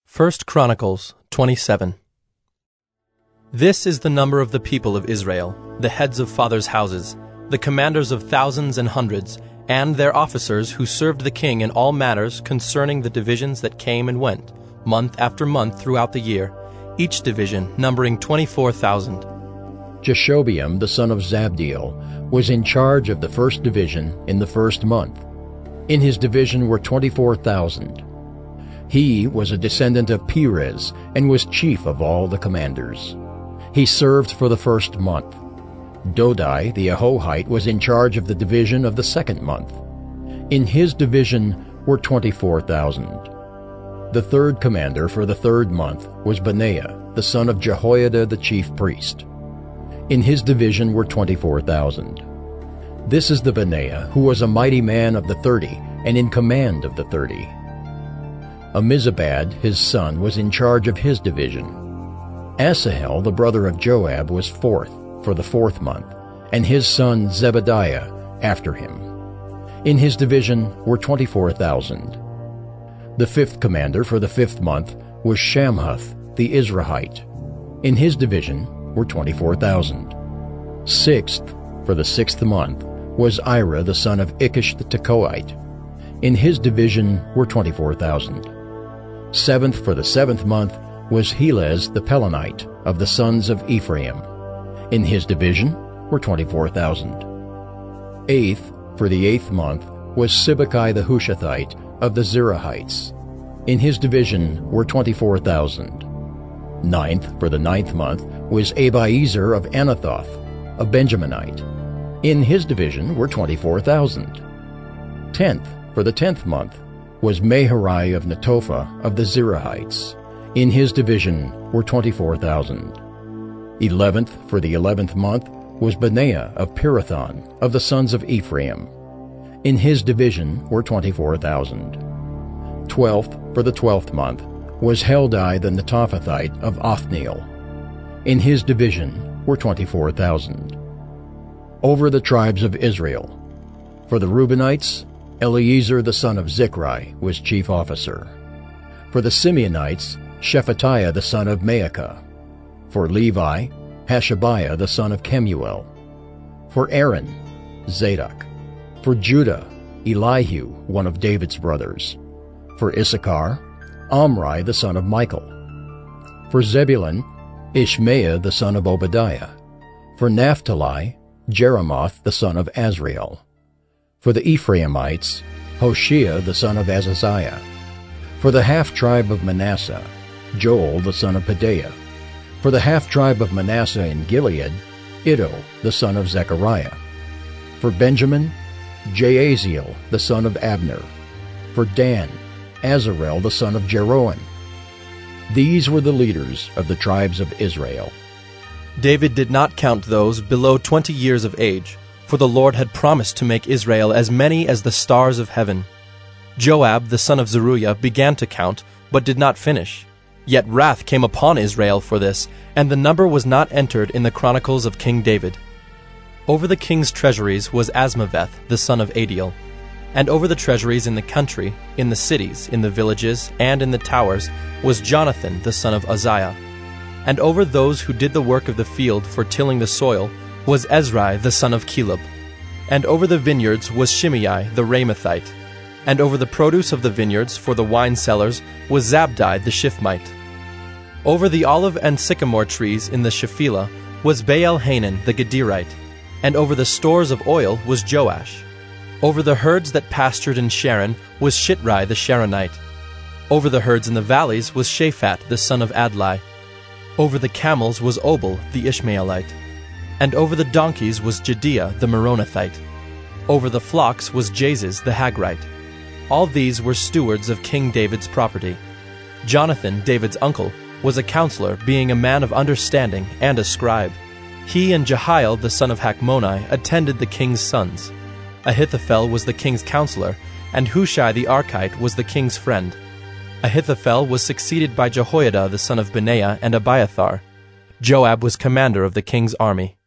1 Chronicles 27. This is the number of the people of Israel, the heads of fathers' houses, the commanders of thousands and hundreds, and their officers who served the king in all matters concerning the divisions that came and went, month after month throughout the year, each division numbering 24,000. Jashobeam the son of Zabdiel was in charge of the first division in the first month. In his division were 24,000. He was a descendant of Perez and was chief of all the commanders. He served for the first month. Dodai the Ahohite was in charge of the division of the second month. In his division were 24,000. The third commander for the third month was Benaiah, the son of Jehoiada the chief priest. In his division were 24,000. This is the Benaiah who was a mighty man of the 30 and in command of the 30. Amizabad, his son, was in charge of his division. Asahel, the brother of Joab, was fourth for the fourth month, and his son Zebadiah after him. In his division were 24,000. The fifth commander for the fifth month was Shamhuth the Israelite. In his division were 24,000. Sixth for the sixth month was Ira the son of Ikish the Tekoite. In his division were 24,000. Seventh for the seventh month was Helez the Pelonite of the sons of Ephraim. In his division were 24,000. Eighth for the eighth month was Sibbecai the Hushathite of the Zerahites. In his division were 24,000. Ninth for the ninth month was Abiezer of Anathoth, a Benjaminite. In his division were 24,000. Tenth for the 10th month was Maharai of Netophah of the Zerahites. In his division were 24,000. 11th for the 11th month was Benaiah of Pirathon of the sons of Ephraim. In his division were 24,000. 12th for the 12th month was Heldai the Netophathite of Othniel. In his division were 24,000. Over the tribes of Israel, for the Reubenites, Eliezer the son of Zichri was chief officer. For the Simeonites, Shephatiah the son of Maacah. For Levi, Hashabiah the son of Kemuel. For Aaron, Zadok. For Judah, Elihu, one of David's brothers. For Issachar, Omri the son of Michael. For Zebulun, Ishmaiah the son of Obadiah. For Naphtali, Jeremoth the son of Azriel. For the Ephraimites, Hoshea the son of Azaziah. For the half-tribe of Manasseh, Joel the son of Pedaiah. For the half-tribe of Manasseh in Gilead, Iddo the son of Zechariah. For Benjamin, Jaaziel the son of Abner. For Dan, Azarel the son of Jeroham. These were the leaders of the tribes of Israel. David did not count those below 20 years of age, for the Lord had promised to make Israel as many as the stars of heaven. Joab the son of Zeruiah began to count, but did not finish. Yet wrath came upon Israel for this, and the number was not entered in the chronicles of King David. Over the king's treasuries was Asmaveth the son of Adiel. And over the treasuries in the country, in the cities, in the villages, and in the towers was Jonathan the son of Uzziah. And over those who did the work of the field for tilling the soil was Ezrai the son of Caleb. And over the vineyards was Shimei the Ramathite. And over the produce of the vineyards for the wine cellars was Zabdi the Shifmite. Over the olive and sycamore trees in the Shephelah was Baal-Hanan the Gederite. And over the stores of oil was Joash. Over the herds that pastured in Sharon was Shitrai the Sharonite. Over the herds in the valleys was Shaphat the son of Adlai. Over the camels was Obal the Ishmaelite. And over the donkeys was Jediah the Meronothite. Over the flocks was Jaziz the Hagrite. All these were stewards of King David's property. Jonathan, David's uncle, was a counselor, being a man of understanding and a scribe. He and Jehiel the son of Hachmoni attended the king's sons. Ahithophel was the king's counselor, and Hushai the Archite was the king's friend. Ahithophel was succeeded by Jehoiada the son of Benaiah and Abiathar. Joab was commander of the king's army.